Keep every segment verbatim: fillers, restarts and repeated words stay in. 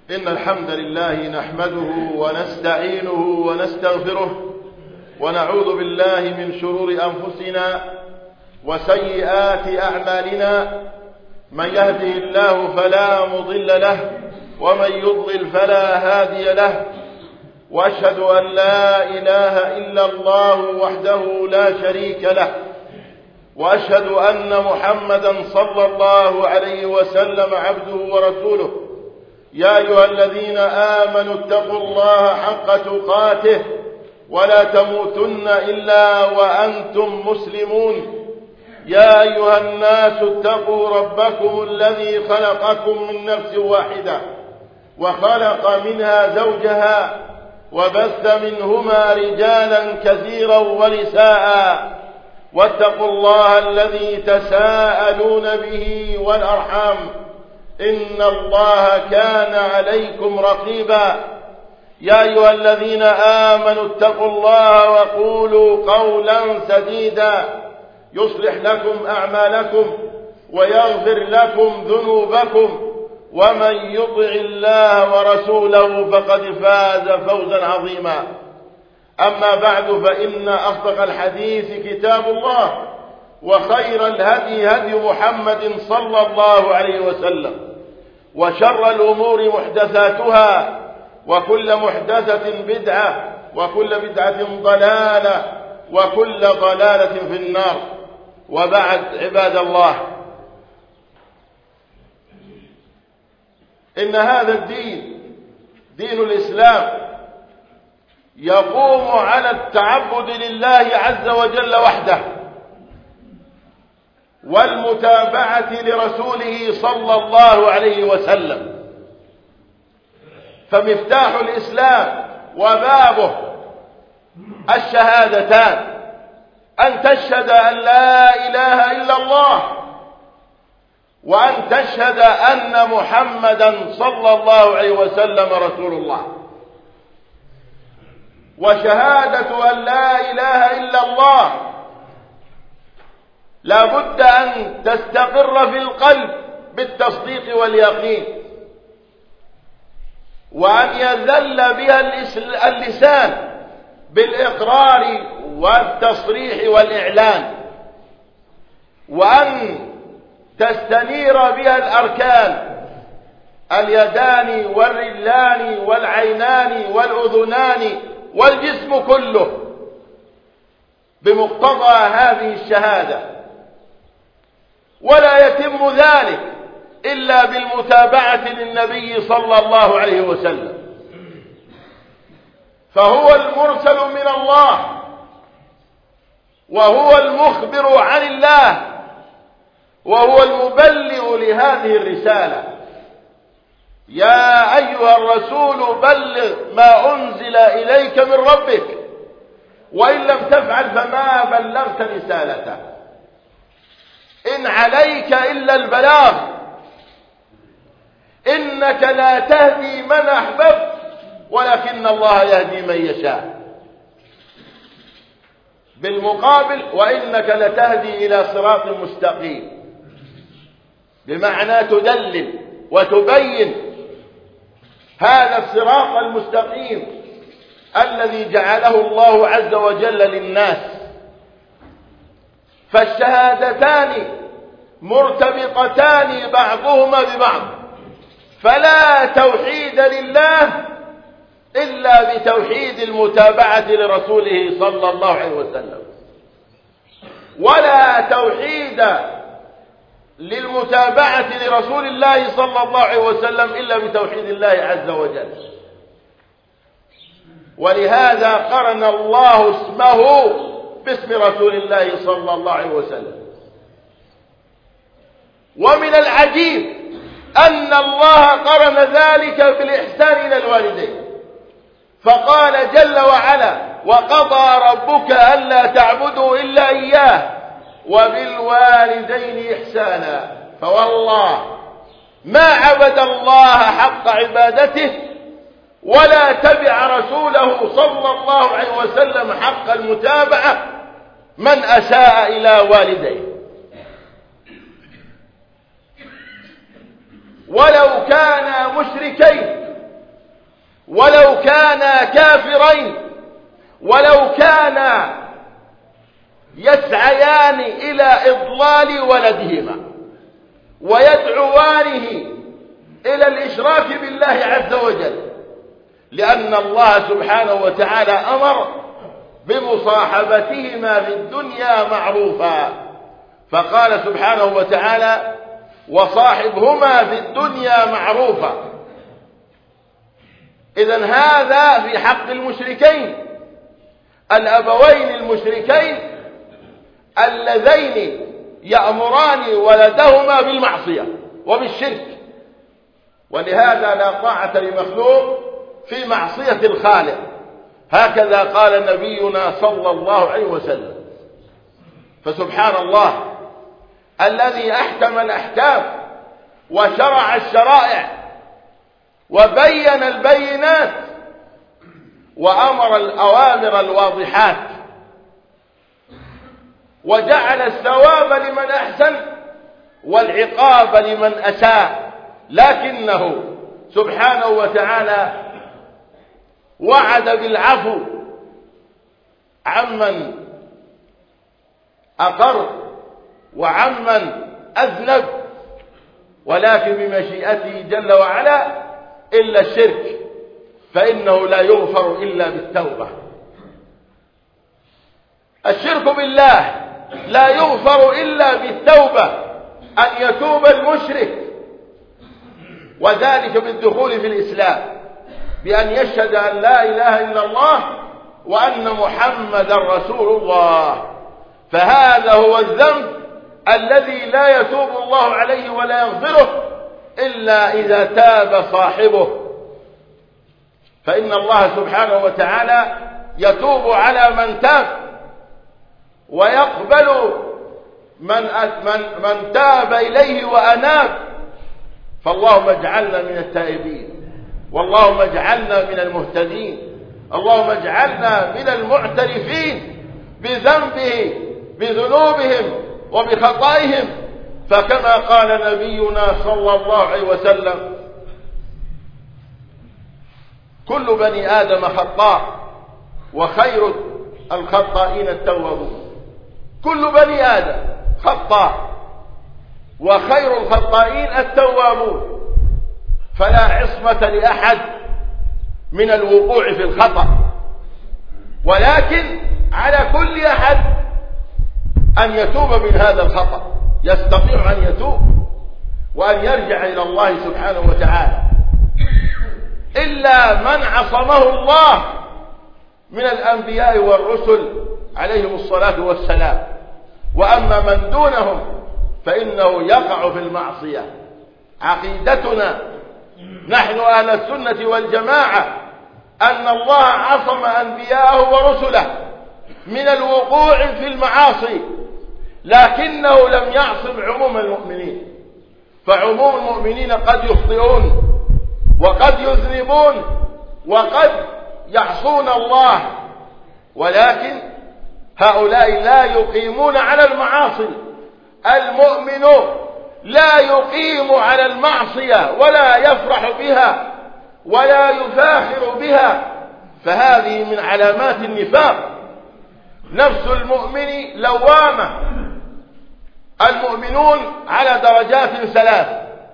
إن الحمد لله نحمده ونستعينه ونستغفره ونعوذ بالله من شرور أنفسنا وسيئات أعمالنا. من يهده الله فلا مضل له ومن يضلل فلا هادي له، وأشهد أن لا إله إلا الله وحده لا شريك له، وأشهد أن محمدا صلى الله عليه وسلم عبده ورسوله. يا أيها الذين آمنوا اتقوا الله حق تقاته ولا تموتن إلا وأنتم مسلمون. يا أيها الناس اتقوا ربكم الذي خلقكم من نفس واحدة وخلق منها زوجها وبث منهما رجالا كثيرا ونساء، واتقوا الله الذي تساءلون به والأرحام إن الله كان عليكم رقيبا. يا أيها الذين آمنوا اتقوا الله وقولوا قولا سديدا يصلح لكم أعمالكم ويغفر لكم ذنوبكم، ومن يطع الله ورسوله فقد فاز فوزا عظيما. أما بعد، فإن أصدق الحديث كتاب الله، وخير الهدي هدي محمد صلى الله عليه وسلم، وشر الأمور محدثاتها، وكل محدثة بدعة، وكل بدعة ضلالة، وكل ضلالة في النار. وبعد، عباد الله، إن هذا الدين دين الإسلام يقوم على التعبد لله عز وجل وحده، والمتابعة لرسوله صلى الله عليه وسلم. فمفتاح الإسلام وبابه الشهادتان، أن تشهد أن لا إله إلا الله، وأن تشهد أن محمدا صلى الله عليه وسلم رسول الله. وشهادة أن لا إله إلا الله لا بد أن تستقر في القلب بالتصديق واليقين، وأن يذل بها اللسان بالإقرار والتصريح والإعلان، وأن تستنير بها الأركان، اليدان والرجلان والعينان والأذنان والجسم كله بمقتضى هذه الشهادة. ولا يتم ذلك إلا بالمتابعة للنبي صلى الله عليه وسلم، فهو المرسل من الله، وهو المخبر عن الله، وهو المبلغ لهذه الرسالة. يا أيها الرسول بلغ ما أنزل إليك من ربك، وإن لم تفعل فما بلغت رسالته. إن عليك إلا البلاغ، إنك لا تهدي من أحببت ولكن الله يهدي من يشاء. بالمقابل، وإنك لتهدي إلى صراط مستقيم، بمعنى تدلل وتبين هذا الصراط المستقيم الذي جعله الله عز وجل للناس. فالشهادتان مرتبطتان بعضهما ببعض، فلا توحيد لله إلا بتوحيد المتابعة لرسوله صلى الله عليه وسلم، ولا توحيد للمتابعة لرسول الله صلى الله عليه وسلم إلا بتوحيد الله عز وجل. ولهذا قرن الله اسمه باسم رسول الله صلى الله عليه وسلم. ومن العجيب أن الله قرن ذلك بالإحسان إلى الوالدين، فقال جل وعلا: وقضى ربك ألا تعبدوا إلا إياه وبالوالدين إحسانا. فوالله ما عبد الله حق عبادته ولا تبع رسوله صلى الله عليه وسلم حق المتابعة من أساء إلى والديه. ولو كانا مشركين ولو كانا كافرين، ولو كانا يسعيان إلى إضلال ولدهما ويدعوانه إلى الإشراك بالله عز وجل، لأن الله سبحانه وتعالى أمر بمصاحبتهما في الدنيا معروفا، فقال سبحانه وتعالى: وصاحبهما في الدنيا معروفا. إذن هذا في حق المشركين، الأبوين المشركين اللذين يأمران ولدهما بالمعصية وبالشرك، ولهذا لا طاعة لمخلوق في معصية الخالق، هكذا قال نبينا صلى الله عليه وسلم. فسبحان الله الذي أحكم الأحكام وشرع الشرائع وبين البينات وأمر الأوامر الواضحات، وجعل الثواب لمن أحسن والعقاب لمن أساء، لكنه سبحانه وتعالى وعد بالعفو عمن أقر وعمن أذنب، ولكن بمشيئته جل وعلا إلا الشرك فإنه لا يغفر إلا بالتوبة. الشرك بالله لا يغفر إلا بالتوبة، أن يتوب المشرك، وذلك بالدخول في الإسلام بأن يشهد أن لا إله إلا الله وأن محمدا رسول الله. فهذا هو الذنب الذي لا يتوب الله عليه ولا يغفره إلا إذا تاب صاحبه، فإن الله سبحانه وتعالى يتوب على من تاب ويقبل من, من, من تاب إليه وأناب. فاللهم اجعلنا من التائبين، واللهم اجعلنا من المهتدين، اللهم اجعلنا من المعترفين بذنبه بذنوبهم وبخطائهم. فكما قال نبينا صلى الله عليه وسلم: كل بني آدم خطاء وخير الخطائين التوابون. كل بني آدم خطاء وخير الخطائين التوابون، فلا عصمة لأحد من الوقوع في الخطأ، ولكن على كل أحد أن يتوب من هذا الخطأ، يستطيع أن يتوب وأن يرجع إلى الله سبحانه وتعالى، إلا من عصمه الله من الأنبياء والرسل عليهم الصلاة والسلام. وأما من دونهم فإنه يقع في المعصية. عقيدتنا نحن أهل السنة والجماعة أن الله عصم أنبياءه ورسله من الوقوع في المعاصي، لكنه لم يعصم عموم المؤمنين، فعموم المؤمنين قد يخطئون وقد يذنبون وقد يعصون الله، ولكن هؤلاء لا يقيمون على المعاصي. المؤمن لا يقيم على المعصية ولا يفرح بها ولا يفاخر بها، فهذه من علامات النفاق. نفس المؤمن لوامة. المؤمنون على درجات ثلاث،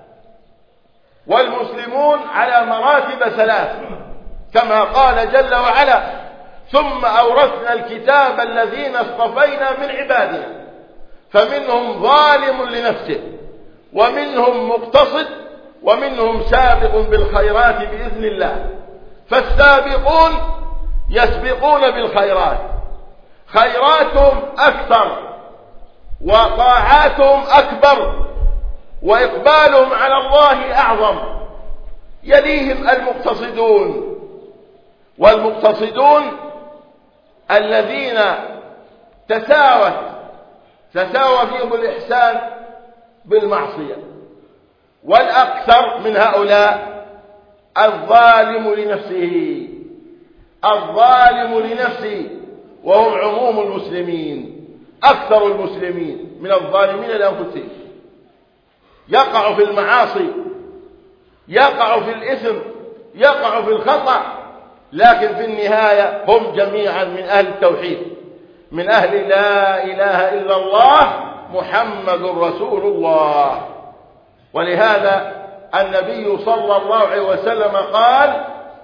والمسلمون على مراتب ثلاث، كما قال جل وعلا: ثم أورثنا الكتاب الذين اصطفينا من عبادنا فمنهم ظالم لنفسه ومنهم مقتصد ومنهم سابق بالخيرات بإذن الله. فالسابقون يسبقون بالخيرات، خيراتهم أكثر وطاعاتهم أكبر وإقبالهم على الله أعظم. يليهم المقتصدون، والمقتصدون الذين تساوت تساوى فيهم الإحسان بالمعصية. والأكثر من هؤلاء الظالم لنفسه، الظالم لنفسه، وهم عموم المسلمين، أكثر المسلمين من الظالمين لأنفسهم. يقع في المعاصي، يقع في الإثم، يقع في الخطأ، لكن في النهاية هم جميعا من أهل التوحيد، من أهل لا إله إلا الله محمد رسول الله. ولهذا النبي صلى الله عليه وسلم قال: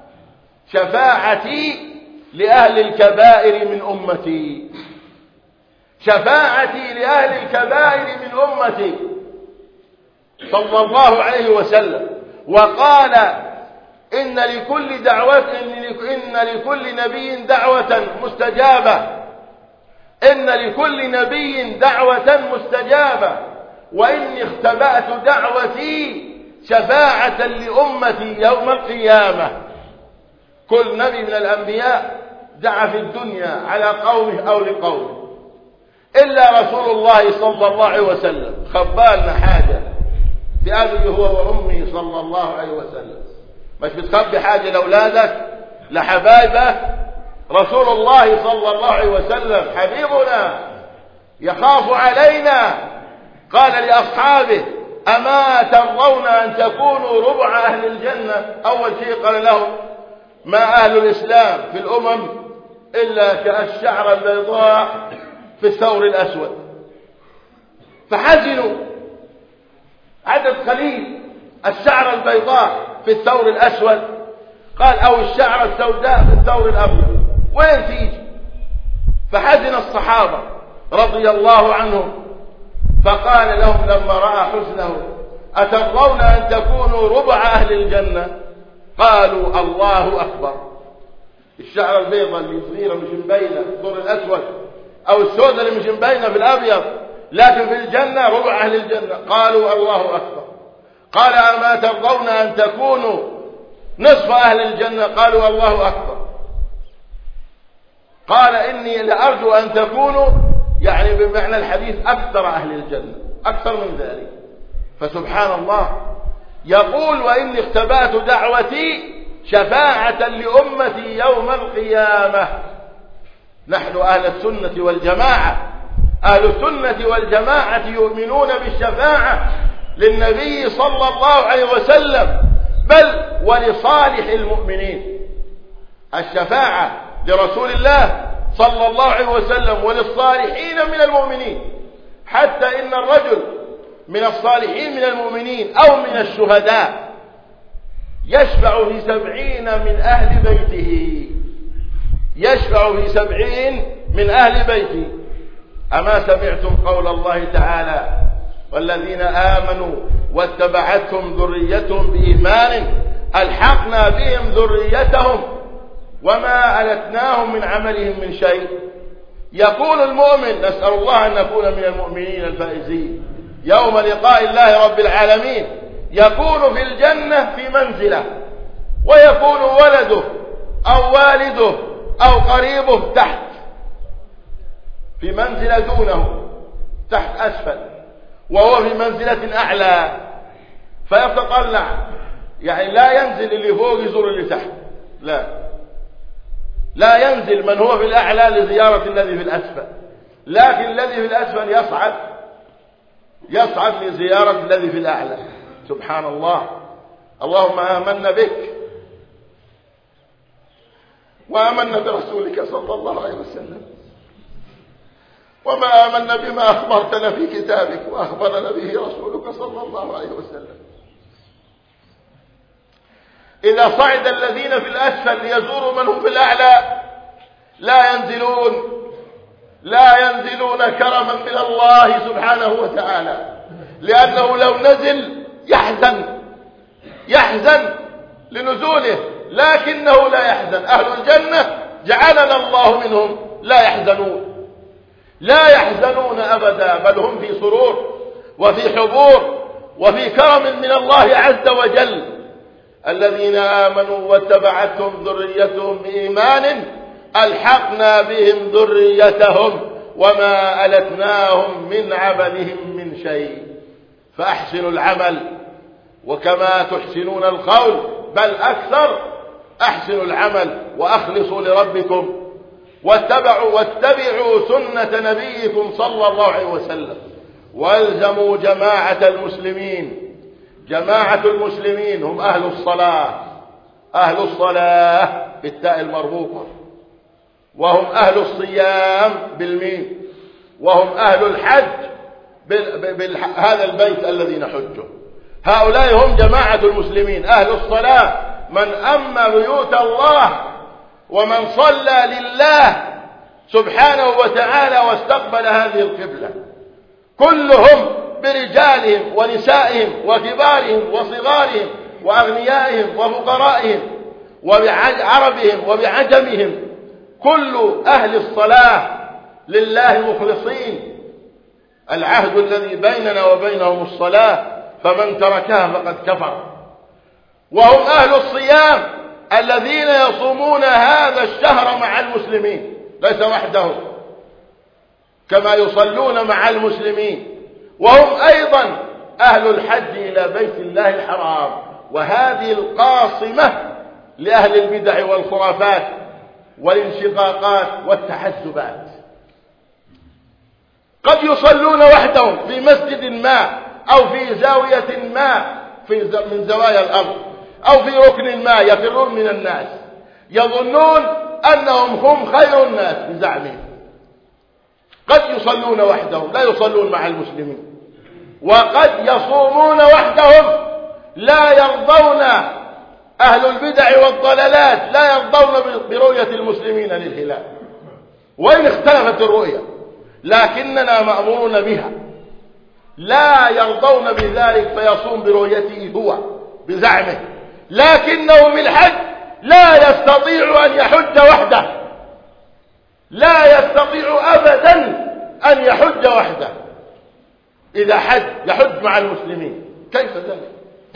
شفاعتي لأهل الكبائر من أمتي، شفاعتي لأهل الكبائر من أمتي صلى الله عليه وسلم. وقال: إن لكل دعوة إن لكل نبي دعوة مستجابة، إن لكل نبي دعوة مستجابة، وإني اختبأت دعوتي شفاعة لأمتي يوم القيامة. كل نبي من الأنبياء دعا في الدنيا على قومه أو لقومه، إلا رسول الله صلى الله عليه وسلم خبالنا حاجة بأبي هو وأمي صلى الله عليه وسلم. مش بتخبي حاجة لأولادك لحبايبك؟ رسول الله صلى الله عليه وسلم حبيبنا يخاف علينا، قال لأصحابه: أما ترضون أن تكونوا ربع أهل الجنة؟ أول شيء قال لهم: ما أهل الإسلام في الأمم إلا كالشعر البيضاء في الثور الأسود. فحزنوا، عدد قليل، الشعر البيضاء في الثور الأسود، قال: أو الشعر السوداء في الثور الأبيض، وين تيجي؟ فحزن الصحابة رضي الله عنهم، فقال لهم لما رأى حزنه: أترضون أن تكونوا ربع أهل الجنة؟ قالوا: الله أكبر. الشعر البيضاء اللي صغيرة مش مبينة في الثور الأسود، أو السوداء اللي مش مبينة في الأبيض، لكن في الجنة ربع أهل الجنة. قالوا: الله أكبر. قال: أما ترضون أن تكونوا نصف أهل الجنة؟ قالوا: الله أكبر. قال: إني لأرجو أن تكونوا، يعني بمعنى الحديث، أكثر أهل الجنة، أكثر من ذلك. فسبحان الله يقول: وإني اختبأت دعوتي شفاعة لأمتي يوم القيامة. نحن أهل السنة والجماعة، أهل السنة والجماعة يؤمنون بالشفاعة للنبي صلى الله عليه وسلم، بل ولصالح المؤمنين. الشفاعة لرسول الله صلى الله عليه وسلم وللصالحين من المؤمنين، حتى إن الرجل من الصالحين من المؤمنين أو من الشهداء يشفع في سبعين من أهل بيته، يشفع في سبعين من أهل بيته. أما سمعتم قول الله تعالى: والذين آمنوا واتبعتهم ذريتهم بإيمان ألحقنا بهم ذريتهم وما ألتناهم من عملهم من شيء. يقول المؤمن: نسأل الله أن نكون من المؤمنين الفائزين يوم لقاء الله رب العالمين، يكون في الجنة في منزله، ويكون ولده أو والده أو قريبه تحت، في منزلة دونه، تحت أسفل، وهو في منزلة أعلى، فيتطلع، يعني لا ينزل اللي فوق يزور اللي تحت، لا لا ينزل من هو في الأعلى لزيارة الذي في الأسفل، لكن الذي في الأسفل يصعد يصعد لزيارة الذي في الأعلى. سبحان الله. اللهم آمنا بك وآمنا برسولك صلى الله عليه وسلم، وما آمنا بما أخبرتنا في كتابك وأخبرنا به رسولك صلى الله عليه وسلم. إذا صعد الذين في الأسفل ليزوروا من هم في الأعلى لا ينزلون لا ينزلون كرما من الله سبحانه وتعالى، لأنه لو نزل يحزن يحزن لنزوله، لكنه لا يحزن. أهل الجنة جعلنا الله منهم لا يحزنون لا يحزنون أبدا، بل هم في سرور وفي حبور وفي كرم من الله عز وجل. الذين آمنوا واتبعتهم ذريتهم بإيمان ألحقنا بهم ذريتهم وما ألتناهم من عملهم من شيء. فأحسنوا العمل، وكما تحسنون القول بل أكثر أحسنوا العمل وأخلصوا لربكم، واتبعوا واتبعوا سنة نبيكم صلى الله عليه وسلم، والزموا جماعة المسلمين. جماعة المسلمين هم أهل الصلاة، أهل الصلاة بالتاء المربوطة، وهم أهل الصيام بالميم، وهم أهل الحج بهذا البيت الذي نحجه. هؤلاء هم جماعة المسلمين أهل الصلاة، من أما بيوت الله ومن صلى لله سبحانه وتعالى واستقبل هذه القبلة، كلهم برجالهم ونسائهم وكبارهم وصغارهم وأغنيائهم وفقرائهم وبعربهم وبعجمهم، كل أهل الصلاة لله مخلصين. العهد الذي بيننا وبينهم الصلاة، فمن تركها فقد كفر. وهم أهل الصيام الذين يصومون هذا الشهر مع المسلمين، ليس وحدهم، كما يصلون مع المسلمين. وهم أيضا أهل الحج إلى بيت الله الحرام، وهذه القاصمة لأهل البدع والخرافات والانشقاقات والتحزبات. قد يصلون وحدهم في مسجد ما أو في زاوية ما في من زوايا الأرض أو في ركن ما، يفرون من الناس، يظنون أنهم هم خير الناس بزعمهم. قد يصلون وحدهم لا يصلون مع المسلمين، وقد يصومون وحدهم لا يرضون، أهل البدع والضلالات لا يرضون برؤية المسلمين للهلال، وإن اختلفت الرؤية لكننا مأمورون بها. لا يرضون بذلك فيصوم برؤيته هو بزعمه، لكنه بالحج لا يستطيع أن يحج وحده، لا يستطيع أبدا أن يحج وحده. إذا حج يحج مع المسلمين، كيف ذلك؟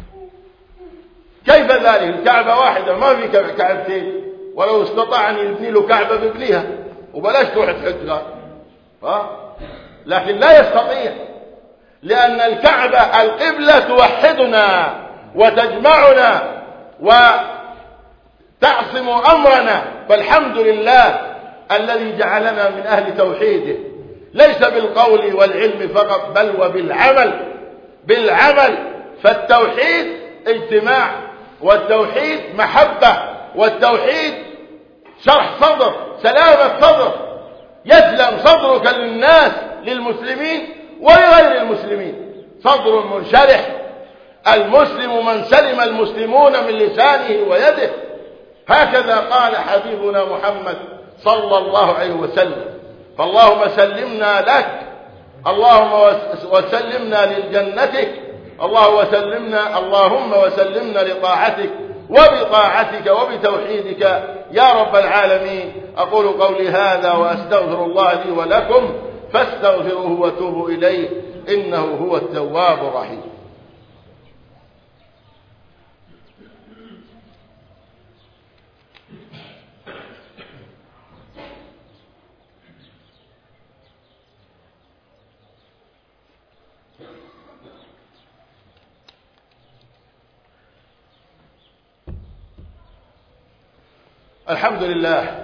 كيف ذلك؟ الكعبة واحدة، ما في كعبتين، ولو استطاع أن يبني له كعبة بيبنيها وبلاش تروح تحج، ها؟ لكن لا يستطيع، لأن الكعبة القبلة توحدنا وتجمعنا وتعصم أمرنا، فالحمد لله الذي جعلنا من أهل توحيده، ليس بالقول والعلم فقط بل وبالعمل. بالعمل، فالتوحيد اجتماع، والتوحيد محبة، والتوحيد شرح صدر، سلامة صدر، يسلم صدرك للناس للمسلمين ولغير المسلمين، صدر منشرح. المسلم من سلم المسلمون من لسانه ويده، هكذا قال حبيبنا محمد صلى الله عليه وسلم. فاللهم سلمنا لك، اللهم وسلمنا لجنتك، الله وسلمنا اللهم وسلمنا لطاعتك وبطاعتك وبتوحيدك يا رب العالمين. أقول قولي هذا وأستغفر الله لي ولكم، فاستغفروه وتوبوا إليه، إنه هو التواب الرحيم. الحمد لله،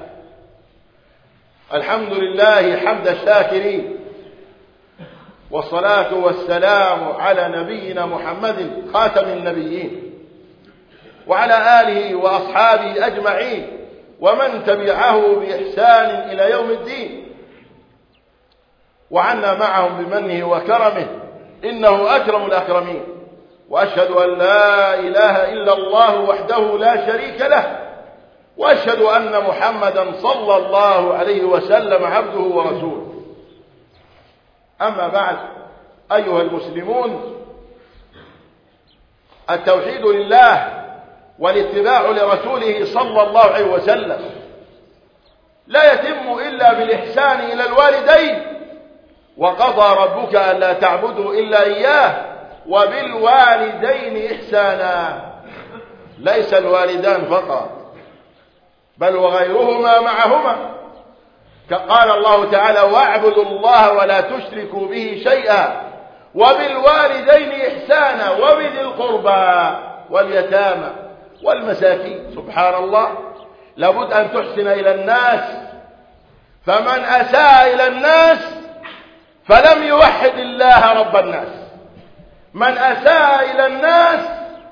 الحمد لله حمد الشاكرين، والصلاة والسلام على نبينا محمد خاتم النبيين، وعلى آله وأصحابه أجمعين، ومن تبعه بإحسان إلى يوم الدين، وعنا معهم بمنه وكرمه، إنه أكرم الأكرمين. وأشهد أن لا إله إلا الله وحده لا شريك له، وأشهد أن محمدا صلى الله عليه وسلم عبده ورسوله. أما بعد، أيها المسلمون، التوحيد لله والاتباع لرسوله صلى الله عليه وسلم لا يتم إلا بالإحسان إلى الوالدين، وقضى ربك ألا تعبدوا إلا إياه وبالوالدين إحسانا. ليس الوالدان فقط بل وغيرهما معهما، قال الله تعالى: واعبدوا الله ولا تشركوا به شيئا وبالوالدين إحسانا وبذي القربى واليتامى والمساكين. سبحان الله، لابد أن تحسن إلى الناس، فمن أساء إلى الناس فلم يوحد الله رب الناس. من أساء إلى الناس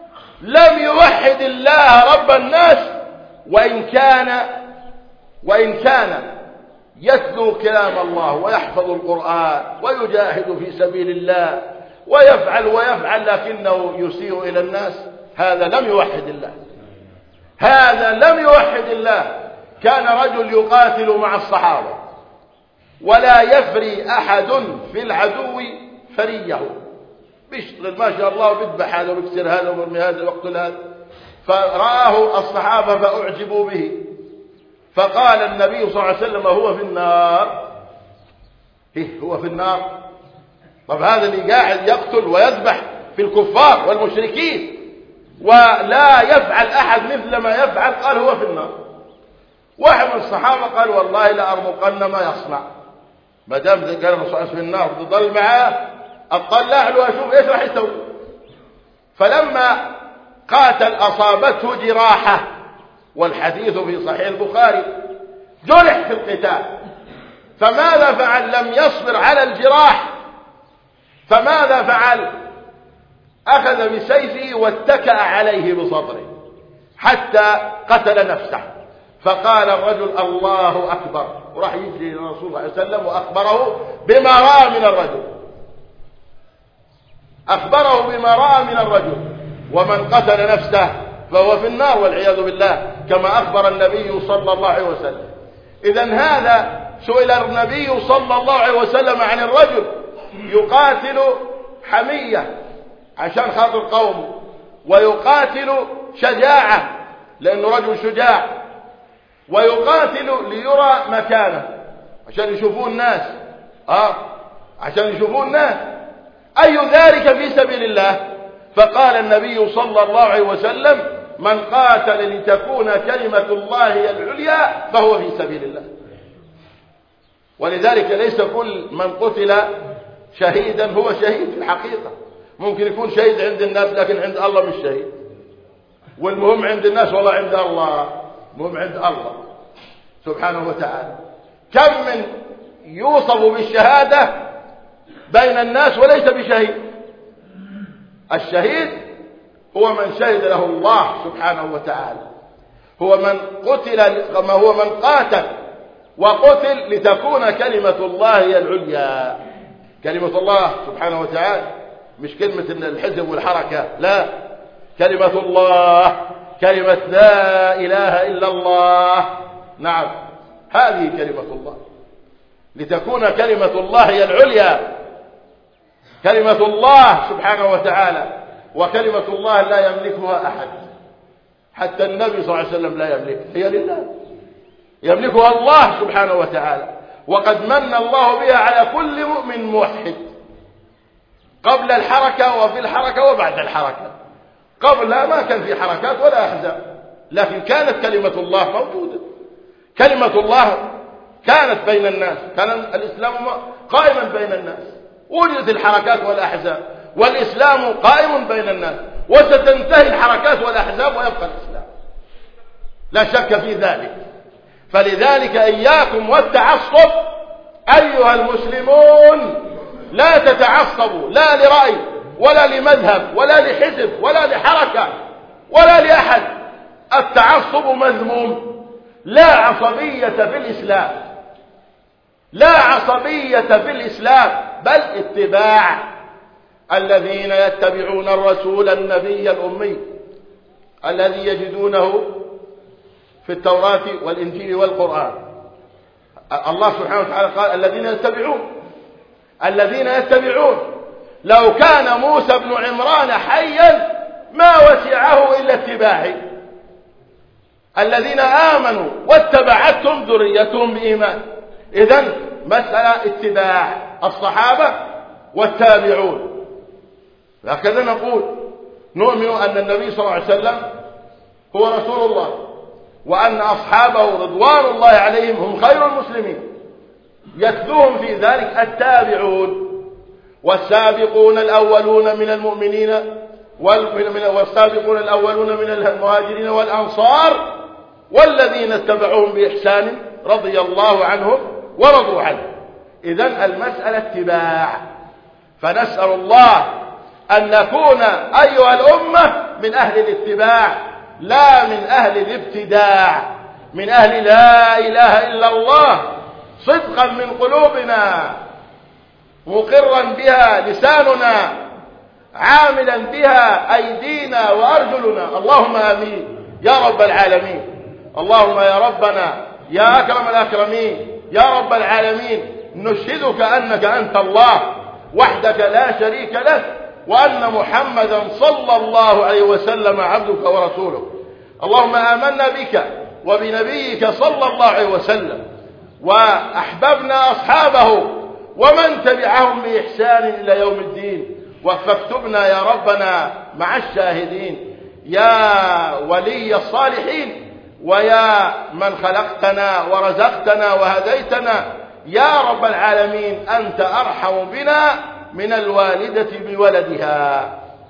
لم يوحد الله رب الناس، وإن كان وإن كان يتلو كلام الله ويحفظ القرآن ويجاهد في سبيل الله ويفعل ويفعل لكنه يسيء إلى الناس، هذا لم يوحد الله، هذا لم يوحد الله. كان رجل يقاتل مع الصحابة ولا يفري أحد في العدو فريه، بيشتغل ما شاء الله وبيذبح هذا وبيكسر هذا وبيرمي هذا ويقتل هذا. فرآه الصحابة فأعجبوا به، فقال النبي صلى الله عليه وسلم هو في النار. إيه هو في النار؟ طب هذا اللي قاعد يقتل ويذبح في الكفار والمشركين ولا يفعل أحد مثل ما يفعل، قال هو في النار. واحد من الصحابة قال والله لأرمقن ما يصنع، ما دام قال الرسول في النار تضل معاه اطلع له اشوف ايش راح يسوي. فلما قاتل اصابته جراحه، والحديث في صحيح البخاري، جرح في القتال، فماذا فعل؟ لم يصبر على الجراح، فماذا فعل؟ اخذ بسيفه واتكأ عليه بصدره حتى قتل نفسه. فقال الرجل الله اكبر، وراح يجري الى الرسول صلى الله عليه وسلم واخبره بما راى من الرجل، أخبره بما رأى من الرجل. ومن قتل نفسه فهو في النار والعياذ بالله، كما أخبر النبي صلى الله عليه وسلم. إذن هذا سئل النبي صلى الله عليه وسلم عن الرجل يقاتل حمية عشان خاطر قومه، ويقاتل شجاعة لأنه رجل شجاع، ويقاتل ليرى مكانه عشان يشوفون الناس، آه عشان يشوفون الناس، أي ذلك في سبيل الله. فقال النبي صلى الله عليه وسلم من قاتل لتكون كلمة الله هي العليا فهو في سبيل الله. ولذلك ليس كل من قتل شهيدا هو شهيد في الحقيقة، ممكن يكون شهيد عند الناس لكن عند الله مش شهيد. والمهم عند الناس والله عند الله، المهم عند الله سبحانه وتعالى. كم من يوصف بالشهادة بين الناس وليس بشهيد. الشهيد هو من شهد له الله سبحانه وتعالى، هو من قتل كما هو من قاتل وقتل لتكون كلمة الله هي العليا. كلمة الله سبحانه وتعالى مش كلمة الحزب والحركة، لا، كلمة الله، كلمة لا إله إلا الله، نعم هذه كلمة الله، لتكون كلمة الله هي العليا، كلمة الله سبحانه وتعالى. وكلمة الله لا يملكها أحد، حتى النبي صلى الله عليه وسلم لا يملكها، هي لله، يملكها الله سبحانه وتعالى. وقد من الله بها على كل مؤمن موحد قبل الحركة وفي الحركة وبعد الحركة. قبلها ما كان في حركات ولا أحزاب، لكن كانت كلمة الله موجودة، كلمة الله كانت بين الناس، كان الإسلام قائما بين الناس، وجدت الحركات والأحزاب والإسلام قائم بين الناس، وستنتهي الحركات والأحزاب ويبقى الإسلام، لا شك في ذلك. فلذلك إياكم والتعصب أيها المسلمون، لا تتعصبوا لا لرأي ولا لمذهب ولا لحزب ولا لحركة ولا لأحد. التعصب مذموم، لا عصبية في الإسلام، لا عصبية في الإسلام، بل اتباع الذين يتبعون الرسول النبي الأمي الذي يجدونه في التوراة والإنجيل والقرآن. الله سبحانه وتعالى قال الذين يتبعون، الذين يتبعون. لو كان موسى بن عمران حيا ما وسعه إلا اتباعي. الذين آمنوا واتبعتهم ذريتهم بإيمان. إذن مسألة اتباع الصحابة والتابعون. هكذا نقول نؤمن أن النبي صلى الله عليه وسلم هو رسول الله، وأن أصحابه رضوان الله عليهم هم خير المسلمين، يتلوهم في ذلك التابعون. والسابقون الأولون من المؤمنين والسابقون الأولون من المهاجرين والأنصار والذين اتبعوهم بإحسان رضي الله عنهم ورضوا عنه. إذن المسألة اتباع. فنسأل الله أن نكون أيها الأمة من أهل الاتباع لا من أهل الابتداع، من أهل لا إله إلا الله صدقا من قلوبنا، مقرا بها لساننا، عاملا بها أيدينا وأرجلنا. اللهم آمين يا رب العالمين. اللهم يا ربنا يا أكرم الأكرمين يا رب العالمين، نشهدك أنك أنت الله وحدك لا شريك لك، وأن محمدا صلى الله عليه وسلم عبدك ورسولك. اللهم آمنا بك وبنبيك صلى الله عليه وسلم، وأحببنا أصحابه ومن تبعهم بإحسان إلى يوم الدين، فاكتبنا يا ربنا مع الشاهدين. يا ولي الصالحين ويا من خلقتنا ورزقتنا وهديتنا يا رب العالمين، أنت أرحم بنا من الوالدة بولدها.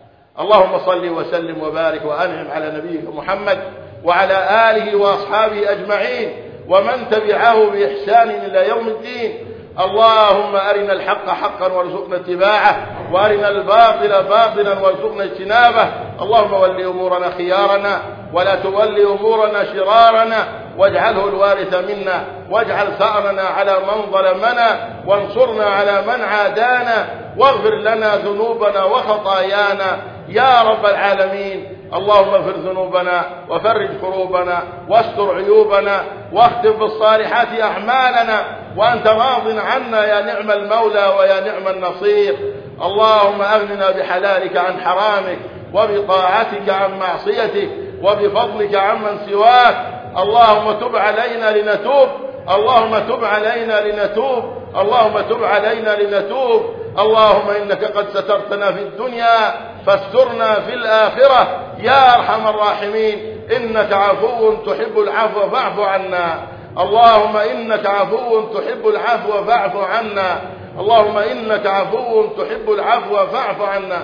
اللهم صل وسلم وبارك وأنعم على نبيك محمد وعلى آله وأصحابه أجمعين ومن تبعه بإحسان إلى يوم الدين. اللهم أرنا الحق حقا وارزقنا اتباعه، وأرنا الباطل باطلا وارزقنا اجتنابه. اللهم ول أمورنا خيارنا ولا تول أمورنا شرارنا، واجعله الوارث منا، واجعل ثأرنا على من ظلمنا، وانصرنا على من عادانا، واغفر لنا ذنوبنا وخطايانا يا رب العالمين. اللهم اغفر ذنوبنا وفرج كروبنا واستر عيوبنا واختم بالصالحات أعمالنا، وأنت راض عنا يا نعم المولى ويا نعم النصير. اللهم أغننا بحلالك عن حرامك، وبطاعتك عن معصيتك، وبفضلك عمن سواك. اللهم تب علينا لنتوب، اللهم تب علينا لنتوب، اللهم تب علينا لنتوب. اللهم إنك قد سترتنا في الدنيا فاسترنا في الآخرة يا أرحم الراحمين. إنك عفو تحب العفو فاعف عنا. اللهم إنك عفو تحب العفو فاعف عنا. اللهم إنك عفو تحب العفو فاعف عنا.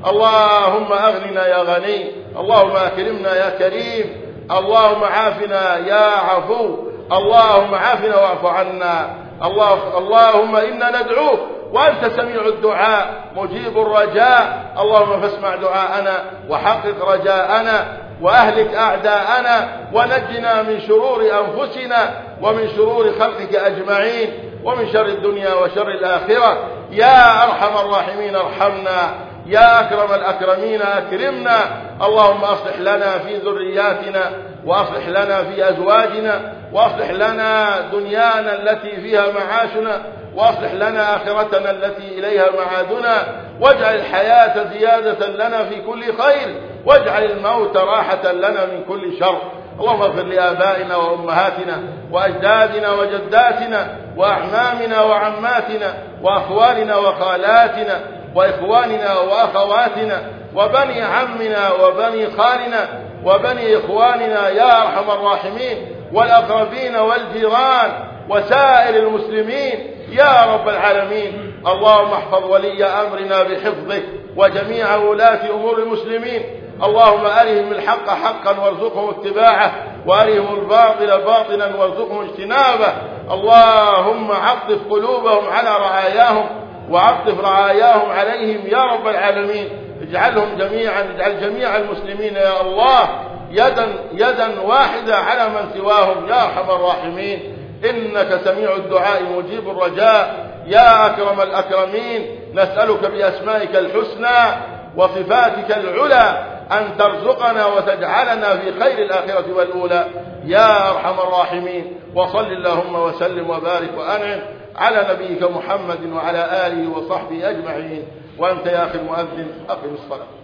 اللهم أغننا يا غني، اللهم أكرمنا يا كريم، اللهم عافنا يا عفو، اللهم عافنا واعف عنا. الله اللهم إنا ندعوك وأنت سميع الدعاء مجيب الرجاء. اللهم فاسمع دعاءنا وحقق رجاءنا، وأهلك أعداءنا، ونجنا من شرور أنفسنا ومن شرور خلقك أجمعين، ومن شر الدنيا وشر الآخرة يا أرحم الراحمين. ارحمنا يا أكرم الأكرمين أكرمنا. اللهم أصلح لنا في ذرياتنا، وأصلح لنا في أزواجنا، وأصلح لنا دنيانا التي فيها معاشنا، وأصلح لنا آخرتنا التي إليها معادنا، واجعل الحياة زيادة لنا في كل خير، واجعل الموت راحة لنا من كل شر. اللهم اغفر لآبائنا وأمهاتنا وأجدادنا وجداتنا وأعمامنا وعماتنا وأخوالنا وخالاتنا وإخواننا وأخواتنا وبني عمنا وبني خالنا وبني إخواننا يا أرحم الراحمين، والأقربين والجيران وسائر المسلمين يا رب العالمين. اللهم احفظ ولي أمرنا بحفظك وجميع ولاة أمور المسلمين. اللهم أرهم الحق حقا وارزقهم اتباعه، وأرهم الباطل باطلا وارزقهم اجتنابه. اللهم عطف قلوبهم على رعاياهم، وعطف رعاياهم عليهم يا رب العالمين. اجعلهم جميعا، اجعل جميع المسلمين يا الله يدا يدا واحدة على من سواهم يا أرحم الراحمين. إنك سميع الدعاء مجيب الرجاء يا أكرم الأكرمين. نسألك بأسمائك الحسنى وصفاتك العلى أن ترزقنا وتجعلنا في خير الآخرة والأولى يا أرحم الراحمين. وصل اللهم وسلم وبارك وأنعم على نبيك محمد وعلى آله وصحبه أجمعين. وأنت يا أخي المؤذن أقم الصلاة.